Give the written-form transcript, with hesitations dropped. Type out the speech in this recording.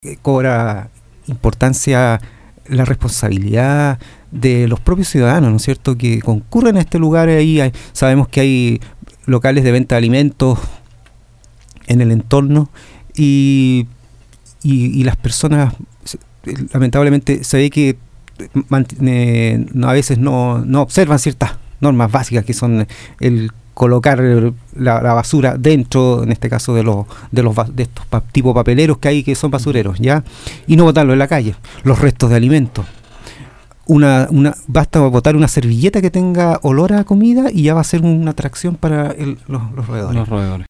cobra importancia la responsabilidad de los propios ciudadanos, ¿no es cierto?, que concurren a este lugar. Sabemos que hay locales de venta de alimentos en el entorno y las personas, lamentablemente, se ve que a veces no observan ciertas normas básicas, que son el colocar la basura dentro, en este caso, de estos tipo papeleros que hay, que son basureros, ¿ya? Y no botarlo en la calle. Los restos de alimentos. Basta botar una servilleta que tenga olor a comida y ya va a ser una atracción para los roedores.